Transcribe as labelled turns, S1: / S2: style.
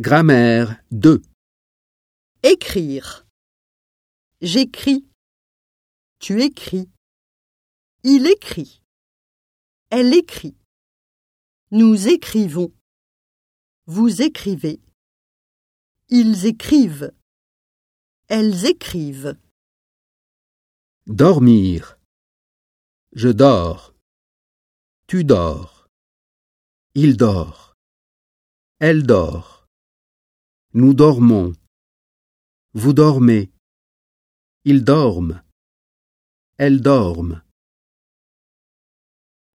S1: Grammaire 2.
S2: Écrire. J'écris. Tu écris. Il écrit. Elle écrit. Nous écrivons. Vous écrivez. Ils écrivent. Elles écrivent.
S1: Dormir. Je dors. Tu dors. Il dort. Elle dort. Nous dormons. Vous dormez. Ils dorment. Elles dorment.